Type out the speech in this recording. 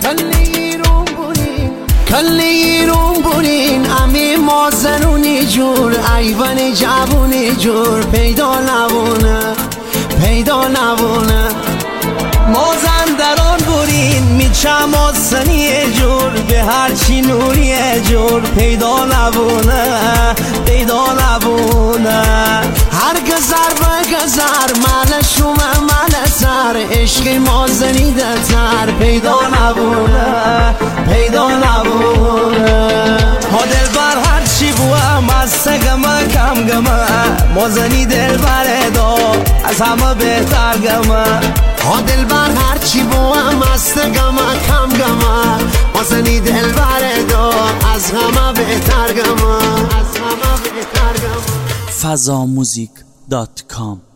کلیرون بودین امی مازنونی جور ایوان جوونی جور پیدا نبونه مازن دران بودین میچم آسنی جور به هرچی نوری جور پیدا نبونه هر گذر به گذر مال شومه مال سر عشق مازنی دتر پیدا نبونه ها دل بر هرچی بوام از سگمه کم گمه مازنی دل بر دا از همه بهتر گمه ها دل بر هرچی بوام از سگمه کم گمه مازنی دل بر دا از همه بهتر گمه fazamuzik.com